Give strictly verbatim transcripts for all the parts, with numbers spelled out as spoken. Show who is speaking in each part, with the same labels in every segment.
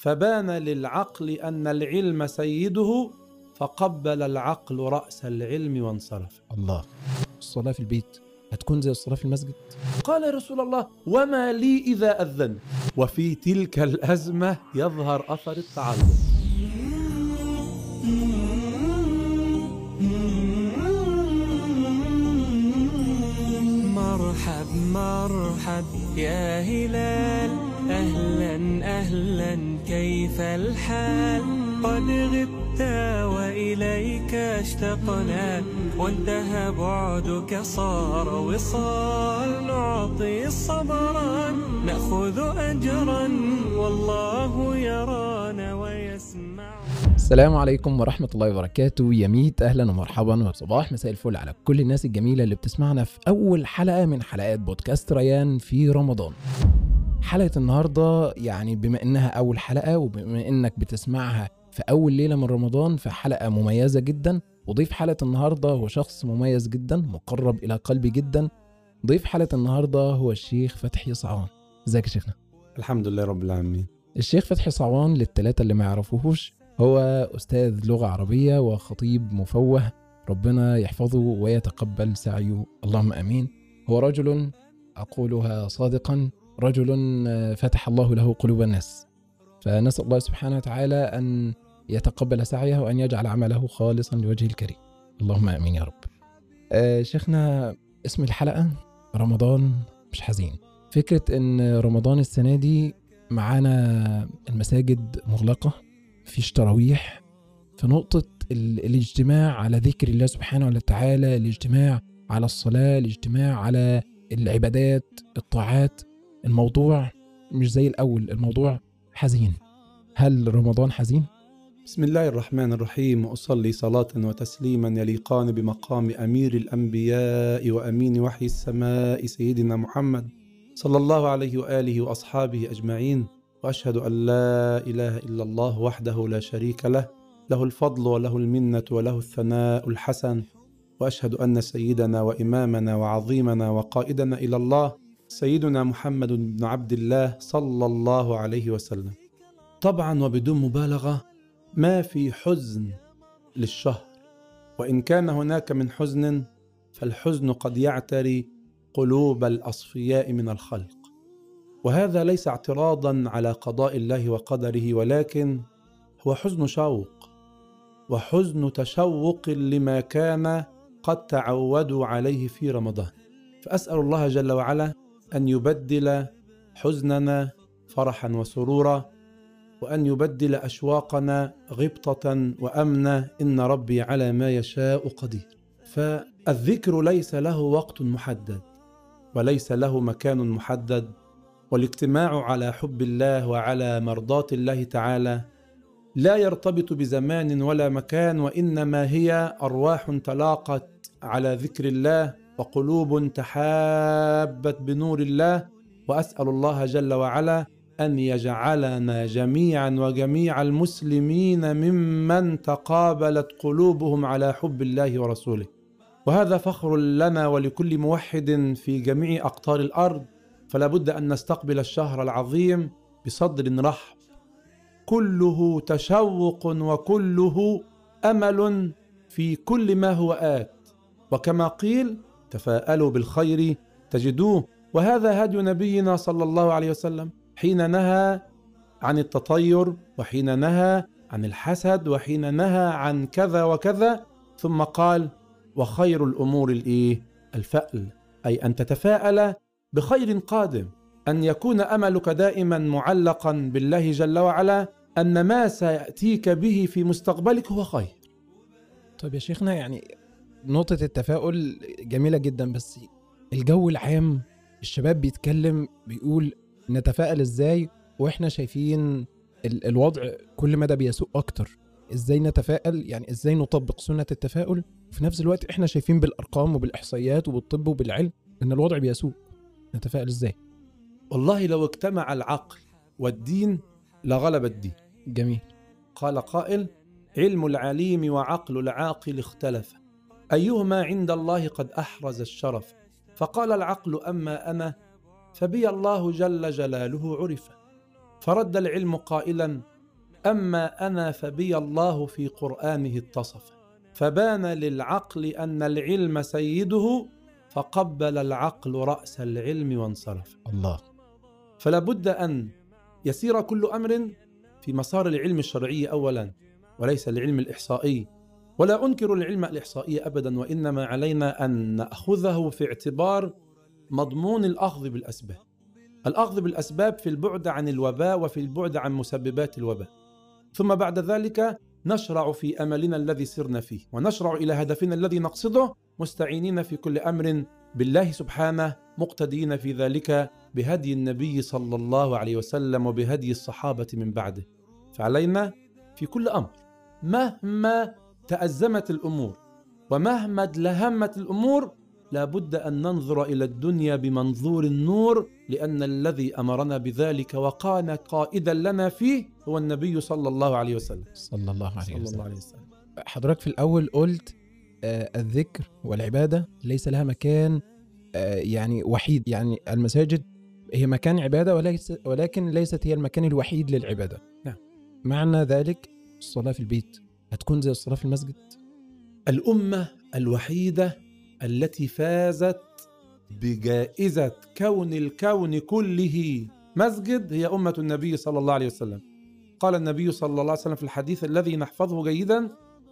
Speaker 1: فبان للعقل أن العلم سيده، فقبل العقل رأس العلم وانصرف.
Speaker 2: الله. الصلاة في البيت هتكون زي الصلاة في المسجد؟
Speaker 1: قال يا رسول الله: وما لي إذا أذن؟ وفي تلك الأزمة يظهر أثر التعلق.
Speaker 3: مرحب مرحب يا هلال، أهلا أهلا كيف الحال؟ قد غبت وإليك اشتقنا، وانتهى بعدك صار وصال. نعطي صبرا نأخذ أجرا، والله يرانا ويسمع.
Speaker 2: السلام عليكم ورحمة الله وبركاته. يا ميت أهلا ومرحبا وصباح مساء الفل على كل الناس الجميلة اللي بتسمعنا في أول حلقة من حلقات بودكاست ريان في رمضان. حلقة النهاردة يعني بما إنها أول حلقة وبما إنك بتسمعها في أول ليلة من رمضان، فحلقة مميزة جدا. وضيف حلقة النهاردة هو شخص مميز جدا مقرب إلى قلبي جدا. ضيف حلقة النهاردة هو الشيخ فتحي صعوان. ازيك يا شيخنا؟
Speaker 1: الحمد لله رب العالمين.
Speaker 2: الشيخ فتحي صعوان للثلاثة اللي ما يعرفوهوش هو أستاذ لغة عربية وخطيب مفوه، ربنا يحفظه ويتقبل سعيه اللهم أمين. هو رجل أقولها صادقا، رجل فتح الله له قلوب الناس، فنسأل الله سبحانه وتعالى أن يتقبل سعيه وأن يجعل عمله خالصا لوجهه الكريم اللهم أمين يا رب. آه شيخنا، اسم الحلقة رمضان مش حزين. فكرة أن رمضان السنة دي معانا المساجد مغلقة، فيش تراويح، في نقطة الاجتماع على ذكر الله سبحانه وتعالى، الاجتماع على الصلاة، الاجتماع على العبادات الطاعات. الموضوع مش زي الأول، الموضوع حزين. هل رمضان حزين؟
Speaker 1: بسم الله الرحمن الرحيم، وأصلي صلاة وتسليما يليقان بمقام أمير الأنبياء وأمين وحي السماء سيدنا محمد صلى الله عليه وآله وأصحابه أجمعين. وأشهد أن لا إله إلا الله وحده لا شريك له، له الفضل وله المنة وله الثناء الحسن. وأشهد أن سيدنا وإمامنا وعظيمنا وقائدنا إلى الله سيدنا محمد بن عبد الله صلى الله عليه وسلم. طبعا وبدون مبالغة، ما في حزن للشهر، وإن كان هناك من حزن فالحزن قد يعتري قلوب الأصفياء من الخلق. وهذا ليس اعتراضا على قضاء الله وقدره، ولكن هو حزن شوق وحزن تشوق لما كان قد تعودوا عليه في رمضان. فأسأل الله جل وعلا أن يبدل حزننا فرحا وسرورا، وأن يبدل أشواقنا غبطة وأمنا، إن ربي على ما يشاء قدير. فالذكر ليس له وقت محدد وليس له مكان محدد، والاجتماع على حب الله وعلى مرضاة الله تعالى لا يرتبط بزمان ولا مكان، وإنما هي أرواح تلاقت على ذكر الله وقلوب تحابت بنور الله. وأسأل الله جل وعلا أن يجعلنا جميعا وجميع المسلمين ممن تقابلت قلوبهم على حب الله ورسوله. وهذا فخر لنا ولكل موحد في جميع أقطار الأرض. فلا بد أن نستقبل الشهر العظيم بصدر رحب، كله تشوق وكله أمل في كل ما هو آت. وكما قيل: تفاءلوا بالخير تجدوه. وهذا هدي نبينا صلى الله عليه وسلم حين نهى عن التطير، وحين نهى عن الحسد، وحين نهى عن كذا وكذا، ثم قال: وخير الأمور الإيه؟ الفأل، أي أن تتفاءل بخير قادم، أن يكون أملك دائما معلقا بالله جل وعلا، أن ما سيأتيك به في مستقبلك هو خير.
Speaker 2: طيب يا شيخنا، يعني نقطة التفاؤل جميلة جدا، بس الجو العام الشباب بيتكلم بيقول نتفائل ازاي واحنا شايفين ال- الوضع كل مدى بيسوء اكتر. ازاي نتفائل؟ يعني ازاي نطبق سنة التفاؤل وفي نفس الوقت احنا شايفين بالارقام وبالاحصائيات وبالطب وبالعلم ان الوضع بيسوء؟ نتفائل ازاي؟
Speaker 1: والله لو اجتمع العقل والدين لغلب الدين.
Speaker 2: جميل.
Speaker 1: قال قائل: علم العليم وعقل العاقل اختلف، أيهما عند الله قد أحرز الشرف؟ فقال العقل: أما أنا فبي الله جل جلاله عرف. فرد العلم قائلا: أما أنا فبي الله في قرآنه اتصف، فبان للعقل أن العلم سيده، فقبل العقل رأس العلم وانصرف.
Speaker 2: الله.
Speaker 1: فلا بد أن يسير كل أمر في مسار العلم الشرعي أولا، وليس العلم الإحصائي. ولا أنكر العلم الإحصائي أبدا، وإنما علينا أن نأخذه في اعتبار مضمون الأخذ بالأسباب. الأخذ بالأسباب في البعد عن الوباء وفي البعد عن مسببات الوباء، ثم بعد ذلك نشرع في أملنا الذي سرنا فيه، ونشرع إلى هدفنا الذي نقصده، مستعينين في كل أمر بالله سبحانه، مقتدين في ذلك بهدي النبي صلى الله عليه وسلم وبهدي الصحابة من بعده. فعلينا في كل أمر مهما تأزمت الأمور ومهما ادلهمت الأمور لابد أن ننظر إلى الدنيا بمنظور النور، لأن الذي أمرنا بذلك وكان قائدا لنا فيه هو النبي صلى الله عليه وسلم
Speaker 2: صلى الله عليه
Speaker 1: صلى
Speaker 2: وسلم.
Speaker 1: الله عليه وسلم.
Speaker 2: حضرتك في الأول قلت آه الذكر والعبادة ليس لها مكان آه يعني وحيد، يعني المساجد هي مكان عبادة وليس ولكن ليست هي المكان الوحيد للعبادة.
Speaker 1: نعم.
Speaker 2: معنى ذلك الصلاة في البيت هتكون زي الصلاة في المسجد؟
Speaker 1: الأمة الوحيدة التي فازت بجائزة كون الكون كله مسجد هي أمة النبي صلى الله عليه وسلم. قال النبي صلى الله عليه وسلم في الحديث الذي نحفظه جيدا: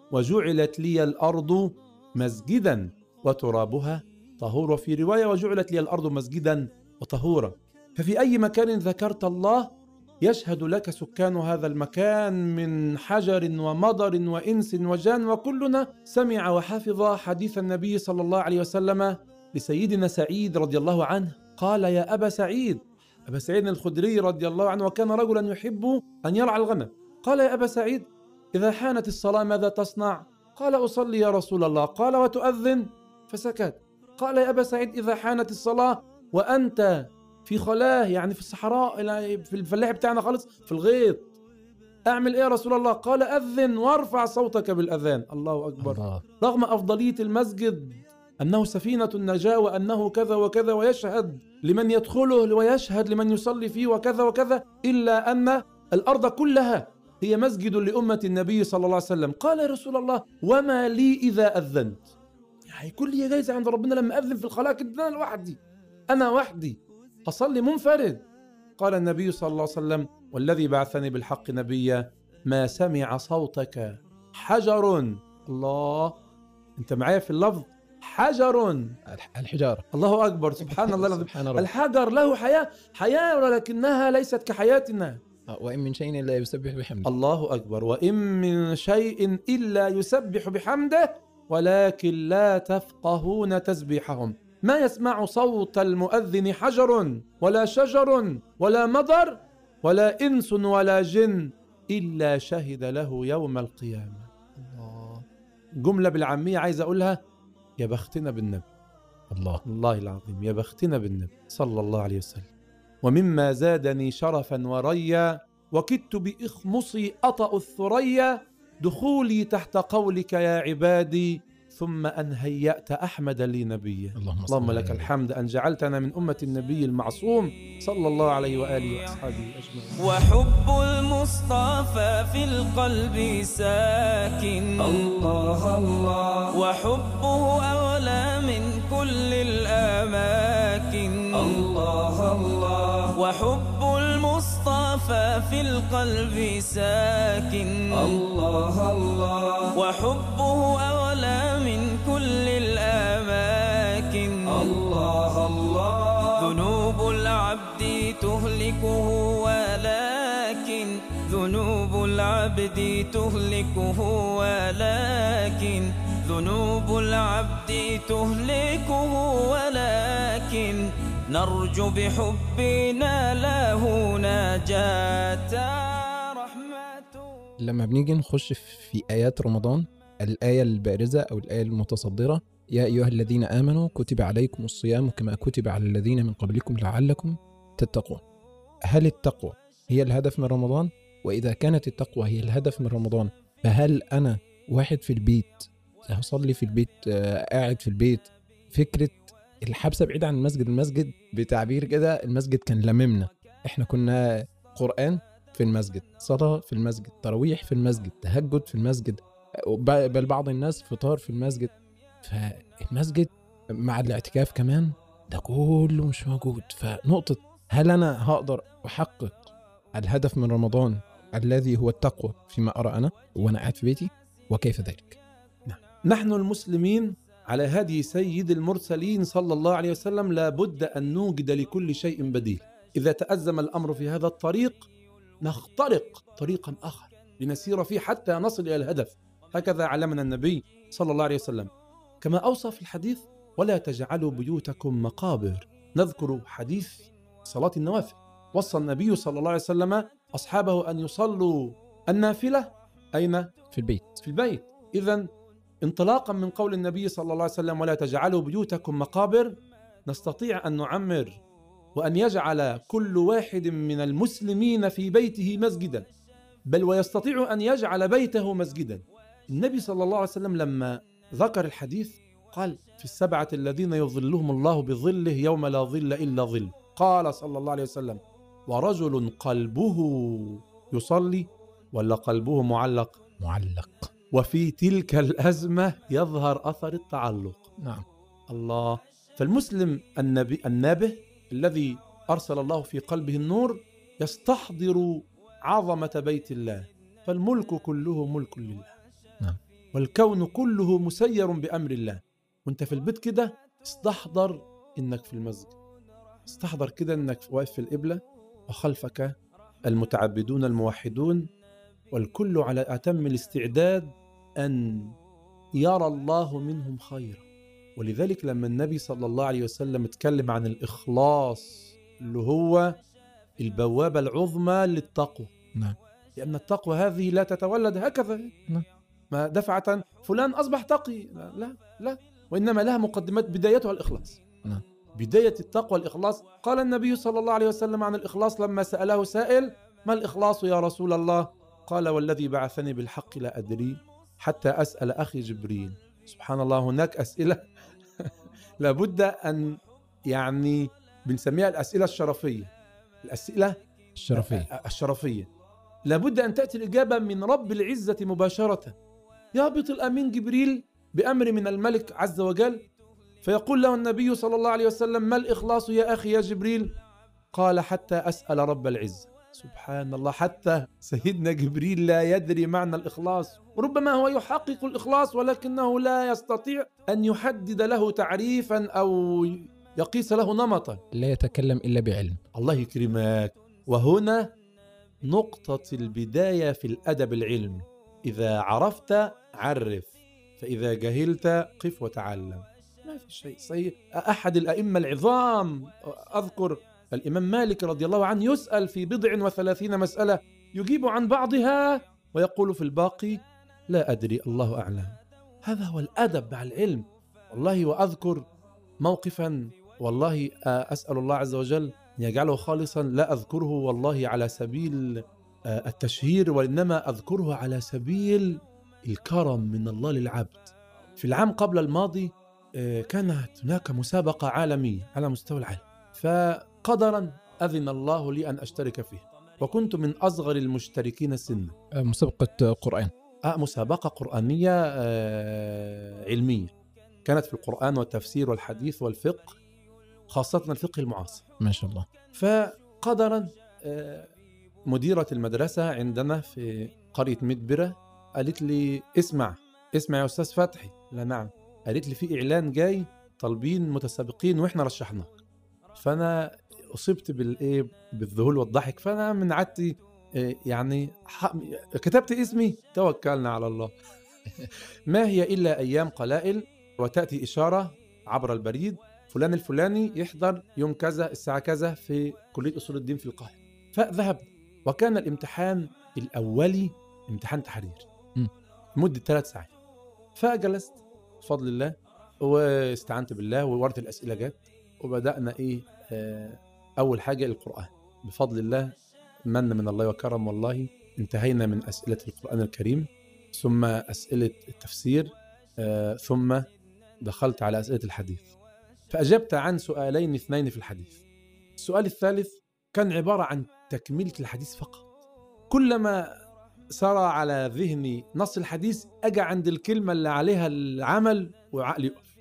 Speaker 1: وجعلت لي الأرض مسجدا وترابها طهور، وفي رواية وجعلت لي الأرض مسجدا وطهورا. ففي أي مكان ذكرت الله يشهد لك سكان هذا المكان من حجر ومضر وإنس وجان، وكلنا سمع وحفظ حديث النبي صلى الله عليه وسلم لسيدنا سعيد رضي الله عنه، قال: يا أبا سعيد، أبا سعيد الخدري رضي الله عنه، وكان رجلا يحب أن يرعى الغنم، قال: يا أبا سعيد، إذا حانت الصلاة ماذا تصنع؟ قال: أصلي يا رسول الله. قال: وتؤذن؟ فسكت. قال: يا أبا سعيد، إذا حانت الصلاة وأنت في خلاه، يعني في الصحراء، في الفلاح بتاعنا خالص، في الغيط، أعمل إيه يا رسول الله؟ قال: أذن وارفع صوتك بالأذان. الله أكبر. الله. رغم أفضلية المسجد أنه سفينة النجاة وأنه كذا وكذا، ويشهد لمن يدخله ويشهد لمن يصلي فيه وكذا وكذا، إلا أن الأرض كلها هي مسجد لأمة النبي صلى الله عليه وسلم. قال: يا رسول الله، وما لي إذا أذنت؟ يعني كل هي جايزة عند ربنا لما أذن في الخلاء كده، أنا لوحدي، أنا وحدي أصلي منفرد. قال النبي صلى الله عليه وسلم: والذي بعثني بالحق نبيا، ما سمع صوتك حجر. الله، أنت معايا في اللفظ؟ حجر،
Speaker 2: الحجارة.
Speaker 1: الله أكبر. سبحان الله
Speaker 2: سبحان
Speaker 1: الحجر له حياة، حياة ولكنها ليست كحياتنا.
Speaker 2: وإن من شيء إلا يسبح بحمده.
Speaker 1: الله أكبر. وإن من شيء إلا يسبح بحمده ولكن لا تفقهون تسبيحهم. ما يسمع صوت المؤذن حجر ولا شجر ولا مضر ولا إنس ولا جن إلا شهد له يوم القيامة. الله. جملة بالعامية عايز أقولها: يا بختنا بالنبي. الله الله العظيم، يا بختنا بالنبي صلى الله عليه وسلم. ومما زادني شرفا وريا، وكدت بإخمصي أطأ الثريا، دخولي تحت قولك يا عبادي، ثم أن هيأت أحمد لي نبيا. اللهم, اللهم لك الحمد أن جعلتنا من أمة النبي المعصوم صلى الله عليه وآله وأصحابه أجمعين.
Speaker 3: وحب المصطفى في القلب ساكن، الله الله، وحبه أولى من كل الأماكن، الله الله، وحب المصطفى في القلب ساكن، الله الله، وحبه أولى من كل الأماكن، الله الله. ذنوب العبد تهلكه ولكن ذنوب العبد تهلكه ولكن ذنوب العبد تهلكه ولكن نرجو بحبنا له نجاة رحمته.
Speaker 2: لما بنيجي نخش في آيات رمضان، الآية البارزة أو الآية المتصدرة: يا أيها الذين آمنوا كتب عليكم الصيام كما كتب على الذين من قبلكم لعلكم تتقون. هل التقوى هي الهدف من رمضان؟ وإذا كانت التقوى هي الهدف من رمضان، فهل أنا واحد في البيت هصلي في البيت، قاعد في البيت، فكرة الحبسة بعيد عن المسجد، المسجد بتعبير كده المسجد كان لممنا، احنا كنا قرآن في المسجد، صلاة في المسجد، تراويح في المسجد، تهجد في المسجد، بل بعض الناس فطار في المسجد. فالمسجد مع الاعتكاف كمان ده كله مش موجود. فنقطة هل أنا هقدر أحقق الهدف من رمضان الذي هو التقوى فيما أرى أنا وأنا قاعد في بيتي، وكيف ذلك؟
Speaker 1: نحن المسلمين على هدي سيد المرسلين صلى الله عليه وسلم لابد أن نوجد لكل شيء بديل. إذا تأزم الأمر في هذا الطريق نخترق طريقا آخر لنسير فيه حتى نصل إلى الهدف. هكذا علمنا النبي صلى الله عليه وسلم، كما أوصى في الحديث: ولا تجعلوا بيوتكم مقابر. نذكر حديث صلاة النوافل، وصى النبي صلى الله عليه وسلم أصحابه أن يصلوا النافلة أين؟
Speaker 2: في البيت.
Speaker 1: في البيت. إذن انطلاقا من قول النبي صلى الله عليه وسلم ولا تجعلوا بيوتكم مقابر، نستطيع أن نعمر وأن يجعل كل واحد من المسلمين في بيته مسجدا، بل ويستطيع أن يجعل بيته مسجدا. النبي صلى الله عليه وسلم لما ذكر الحديث قال: في السبعة الذين يظلهم الله بظله يوم لا ظل إلا ظل. قال صلى الله عليه وسلم: ورجل قلبه يصلي ولا قلبه معلق؟
Speaker 2: معلق.
Speaker 1: وفي تلك الأزمة يظهر أثر التعلق.
Speaker 2: نعم.
Speaker 1: الله. فالمسلم النبي النابه الذي أرسل الله في قلبه النور يستحضر عظمة بيت الله، فالملك كله ملك لله.
Speaker 2: نعم.
Speaker 1: والكون كله مسير بأمر الله. وانت في البيت كده استحضر إنك في المسجد، استحضر كده إنك واقف في القبلة وخلفك المتعبدون الموحدون، والكل على أتم الاستعداد أن يرى الله منهم خيرا. ولذلك لما النبي صلى الله عليه وسلم اتكلم عن الإخلاص اللي هو البوابة العظمى للتقوى،
Speaker 2: نعم.
Speaker 1: لأن التقوى هذه لا تتولد هكذا،
Speaker 2: نعم.
Speaker 1: ما دفعة فلان أصبح تقي، لا لا, لا. وإنما لها مقدمات بدايتها الإخلاص.
Speaker 2: نعم.
Speaker 1: بداية التقوى الإخلاص. قال النبي صلى الله عليه وسلم عن الإخلاص لما سأله سائل: ما الإخلاص يا رسول الله؟ قال: والذي بعثني بالحق لا أدري حتى أسأل أخي جبريل. سبحان الله. هناك أسئلة لابد أن يعني بنسميها الأسئلة الشرفية. الأسئلة
Speaker 2: الشرفية
Speaker 1: الشرفية لابد أن تأتي الإجابة من رب العزة مباشرة. يهبط الأمين جبريل بأمر من الملك عز وجل، فيقول له النبي صلى الله عليه وسلم: ما الإخلاص يا أخي يا جبريل؟ قال: حتى أسأل رب العزة. سبحان الله. حتى سيدنا جبريل لا يدري معنى الإخلاص، وربما هو يحقق الإخلاص ولكنه لا يستطيع أن يحدد له تعريفا أو يقيس له نمطا،
Speaker 2: لا يتكلم إلا بعلم.
Speaker 1: الله يكرمك. وهنا نقطة البداية في الأدب العلمي: إذا عرفت عرف، فإذا جهلت قف وتعلم. ما في شيء سيء. أحد الأئمة العظام أذكر الإمام مالك رضي الله عنه يسأل في بضع وثلاثين مسألة، يجيب عن بعضها ويقول في الباقي لا أدري الله أعلم. هذا هو الأدب مع العلم. والله وأذكر موقفا، والله أسأل الله عز وجل أن يجعله خالصا، لا أذكره والله على سبيل التشهير، وإنما أذكره على سبيل الكرم من الله للعبد. في العام قبل الماضي كانت هناك مسابقة عالمية على مستوى العالم، فقدرا أذن الله لي أن أشترك فيه، وكنت من أصغر المشتركين سنا.
Speaker 2: مسابقة قرآن؟
Speaker 1: آه مسابقة قرآنية آه علمية، كانت في القرآن والتفسير والحديث والفقه، خاصة الفقه المعاصر.
Speaker 2: ما شاء الله.
Speaker 1: فقدرا آه مديرة المدرسة عندنا في قرية مدبرة قالت لي اسمع اسمع يا أستاذ فتحي. لا نعم. قالت لي في إعلان جاي طالبين متسابقين وإحنا رشحناك. فأنا أصبت بالإيه بالذهول والضحك، فأنا من عادتي يعني كتبت اسمي، توكلنا على الله. ما هي إلا أيام قلائل وتأتي إشارة عبر البريد: فلان الفلاني يحضر يوم كذا الساعة كذا في كلية أصول الدين في القاهرة. فذهبت، وكان الامتحان الأولي امتحان تحرير مدة ثلاث ساعات. فجلست بفضل الله واستعنت بالله وورت الأسئلة جت، وبدأنا إيه آه أول حاجة القرآن بفضل الله، من من الله وكرم والله. انتهينا من أسئلة القرآن الكريم، ثم أسئلة التفسير، آه ثم دخلت على أسئلة الحديث، فأجبت عن سؤالين اثنين في الحديث. السؤال الثالث كان عبارة عن تكملة الحديث فقط، كلما سرى على ذهني نص الحديث أجي عند الكلمة اللي عليها العمل وعقلي يقف.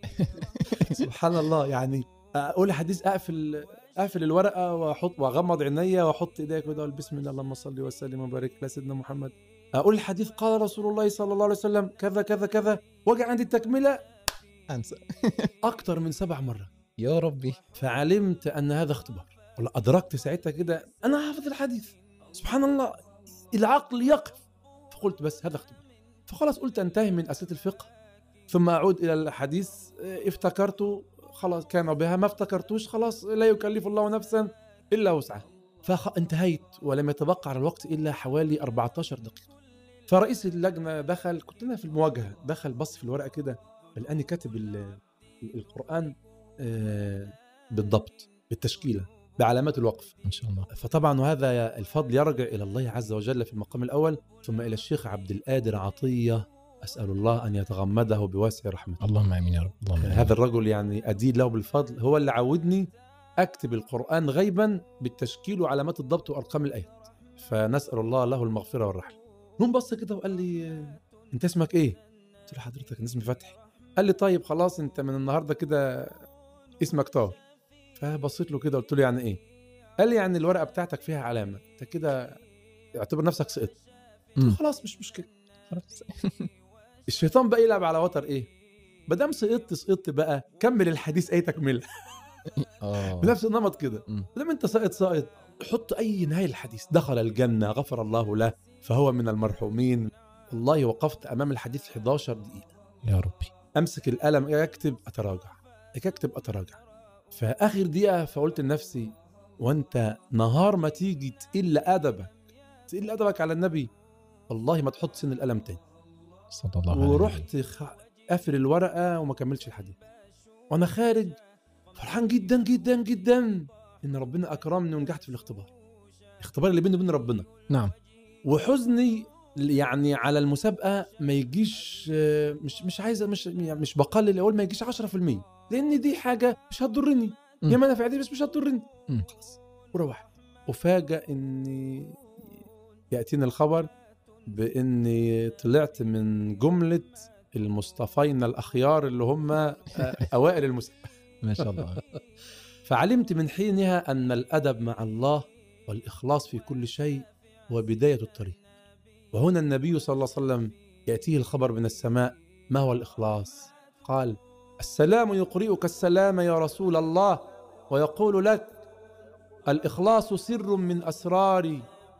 Speaker 1: سبحان الله. يعني أقول حديث أقفل أقفل الورقة وأحط وأغمض عينيا وأحط إيديا كده وأقول بسم الله اللهم صل وسلم وبارك على سيدنا محمد. أقول الحديث قال رسول الله صلى الله عليه وسلم كذا كذا كذا، وأجي عند التكملة
Speaker 2: أنسى
Speaker 1: أكتر من سبع مرات.
Speaker 2: يا ربي.
Speaker 1: فعلمت أن هذا اختبار، ولا أدركت ساعتها كده أنا حافظ الحديث سبحان الله، العقل يقف. فقلت بس هذا اختبار. فخلاص قلت أنتهي من أسئلة الفقه ثم أعود إلى الحديث. افتكرته خلاص كان بها، ما افتكرتوش خلاص لا يكلف الله نفسا إلا وسعها. فانتهيت ولم يتبقى على الوقت إلا حوالي أربعة عشر دقيقة. فرئيس اللجنة دخل، كنت أنا في المواجهة، دخل بص في الورقة كده لأني كاتب القرآن بالضبط بالتشكيلة بعلامات الوقف
Speaker 2: إن شاء الله.
Speaker 1: فطبعا وهذا الفضل يرجع إلى الله عز وجل في المقام الأول، ثم إلى الشيخ عبد القادر عطية، أسأل الله أن يتغمده بواسع رحمته.
Speaker 2: اللهم آمين يا رب. اللهم آمين.
Speaker 1: هذا الرجل يعني أدين له بالفضل، هو اللي عودني أكتب القرآن غيبا بالتشكيل وعلامات الضبط وأرقام الآيات، فنسأل الله له المغفرة والرحمة. نوم بص كده وقال لي أنت اسمك إيه؟ قلت له حضرتك اسمي فتحي. قال لي طيب خلاص أنت من النهاردة كده اسمك طاهر. فبصيت له كده قلت له يعني إيه؟ قال لي يعني الورقة بتاعتك فيها علامة، أنت كده اعتبر نفسك سقطت. قلت له خلاص مش مشكلة خلاص. الشيطان بقى يلعب على وتر إيه؟ بدام سقطت سقطت بقى كمل الحديث أي تكملة. بنفس النمط كده. لما أنت ساقط ساقط حط أي نهاية الحديث، دخل الجنة غفر الله له فهو من المرحومين. والله وقفت أمام الحديث إحدى عشرة دقيقة
Speaker 2: يا ربي.
Speaker 1: أمسك القلم أكتب أتراجع أكتب أتراجع. فآخر دقيقة فقلت لنفسي وأنت نهار ما تيجي تقل أدبك تقل أدبك على النبي والله ما تحط سن القلم تاني
Speaker 2: صلى الله عليه وسلم.
Speaker 1: ورحت قافل الورقة وما كملش الحديث. وأنا خارج فرحان جدا جدا جدا إن ربنا أكرمني ونجحت في الاختبار، الاختبار اللي بيني وبين ربنا.
Speaker 2: نعم.
Speaker 1: وحزني يعني على المسابقة ما يجيش، مش مش عايز مش مش بقلل أقول ما يجيش عشرة في المية، لأن دي حاجة مش هتضرني، هي منافع دي بس مش هتضرني. خلاص وروحت. وفاجأ إني يأتيني الخبر بإني طلعت من جملة المصطفين الأخيار اللي هم أوائل المسابقة.
Speaker 2: ما شاء الله.
Speaker 1: فعلمت من حينها أن الأدب مع الله والإخلاص في كل شيء هو بداية الطريق. وهنا النبي صلى الله عليه وسلم يأتيه الخبر من السماء ما هو الإخلاص؟ قال السلام يقرئك السلام يا رسول الله ويقول لك الإخلاص سر من أسراري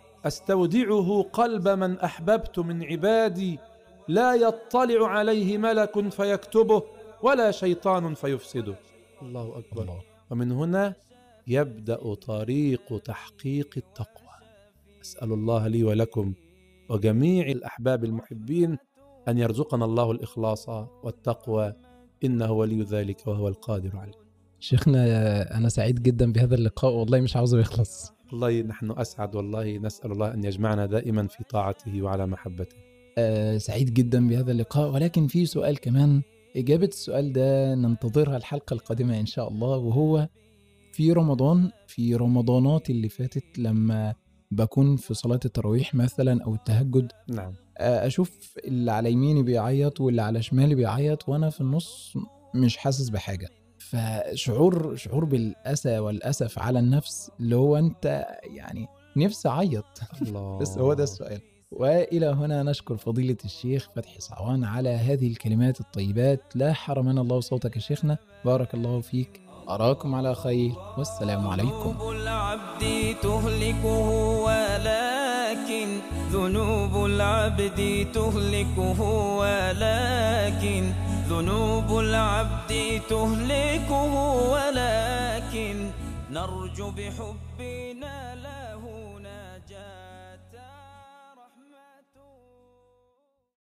Speaker 1: أستودعه قلب من أحببت من عبادي لا يطلع عليه ملك فيكتبه ولا شيطان فيفسده. الله أكبر. الله. ومن هنا يبدأ طريق تحقيق التقوى. أسأل الله لي ولكم وجميع الأحباب المحبين أن يرزقنا الله الإخلاص والتقوى إنه ولي ذلك وهو القادر عليه.
Speaker 2: شيخنا أنا سعيد جدا بهذا اللقاء والله مش عاوزه يخلص.
Speaker 1: والله نحن أسعد والله، نسأل الله أن يجمعنا دائما في طاعته وعلى محبته.
Speaker 2: أه سعيد جدا بهذا اللقاء، ولكن في سؤال كمان إجابة السؤال ده ننتظرها الحلقة القادمة إن شاء الله، وهو في رمضان في رمضانات اللي فاتت لما بكون في صلاة التراويح مثلا أو التهجد،
Speaker 1: نعم،
Speaker 2: أشوف اللي على يميني بيعيط واللي على شمالي بيعيط وأنا في النص مش حاسس بحاجة. فشعور شعور بالأسى والأسف على النفس اللي هو أنت يعني نفسي أعيط. بس هو ده السؤال. وإلى هنا نشكر فضيلة الشيخ فتحي صعوان على هذه الكلمات الطيبات. لا حرمنا الله صوتك يا شيخنا، بارك الله فيك، أراكم على خير والسلام عليكم.
Speaker 3: ذنوب العبد تهلكه ولكن ذنوب العبد تهلكه ولكن ذنوب العبد تهلكه ولكن نرجو بحبنا لا